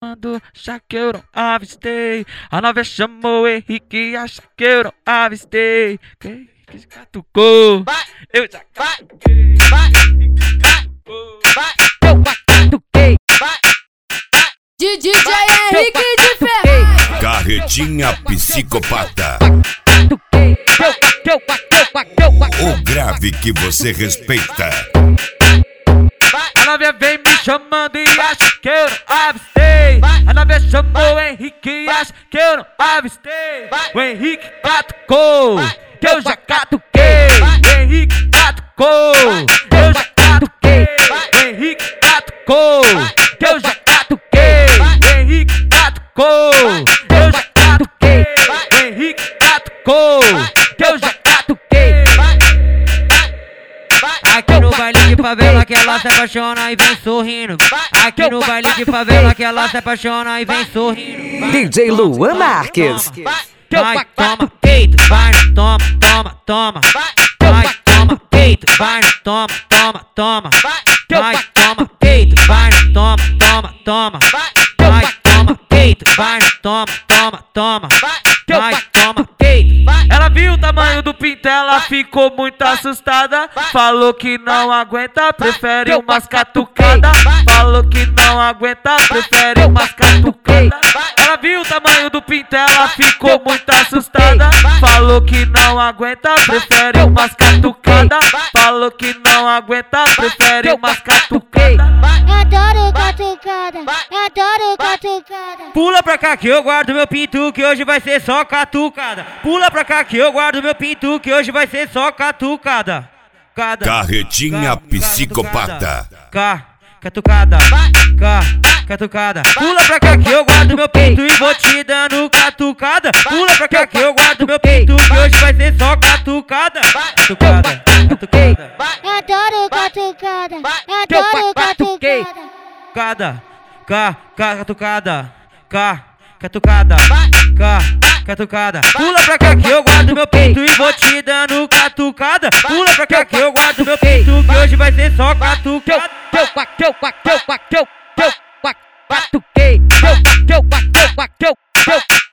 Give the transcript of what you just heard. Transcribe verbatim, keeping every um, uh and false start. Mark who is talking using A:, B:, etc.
A: chamando, já que eu não avistei. A nova chamou o Henrique, acha que eu não avistei. Quem que se catucou? Eu já catuquei.
B: Eu catuquei.
C: D J Henrique de Ferraz.
D: Carretinha psicopata.
B: Catuquei. Eu catuquei.
D: O grave que você respeita.
A: A novinha vem me chamando e acha que eu não avistei. A novinha chamou o Henrique e acha que eu não avistei. O Henrique catucou, que eu já catuquei. O Henrique catucou, eu já catuquei. O Henrique catucou, que eu já catuquei. O Henrique catucou, eu já catuquei. O Henrique catucou, que eu já catuquei.
B: Aqui no baile de favela que ela se apaixona e vem sorrindo. Aqui no baile de favela que ela se apaixona e vem sorrindo.
E: D J Luan Marques.
B: Vai, toma, peito, vai, toma, toma, toma. Vai, toma, peito, vai, toma, toma, toma. Vai, toma, peito, vai, toma, toma, toma. Vai, toma, peito, vai, toma, toma, toma. Vai, toma, peito.
A: Ela viu o tamanho do pinto, ela ficou muito assustada. Falou que não aguenta, prefere umas catucadas. Falou que não aguenta, prefere umas catucadas. Ela viu o tamanho do pinto, ela ficou muito assustada. Falou que não aguenta, prefere umas catucadas. Falou que não aguenta, prefere umas catucadas.
C: Adoro catucada, adoro catucada.
B: Pula pra cá que eu guardo meu pinto, que hoje vai ser só catucada. Pula pra cá que eu guardo meu pinto, que hoje vai ser só catucada. Cada,
D: Carretinha psicopata.
B: Cá, catucada, cá, catucada. Pula pra cá que eu guardo meu pinto e vou te dando catucada. Pula pra cá que eu guardo meu pinto, que hoje vai ser só catucada. Catucada, catucada.
C: Adoro catucada, adoro catucada.
B: Cada, cá, cá, catucada, cá, catucada, cá, catucada. Pula pra cá que eu guardo meu peito e vou te dando catucada. Pula pra cá que eu guardo meu peito, que hoje vai ser só catucada. Eu catuquei, eu catuquei, eu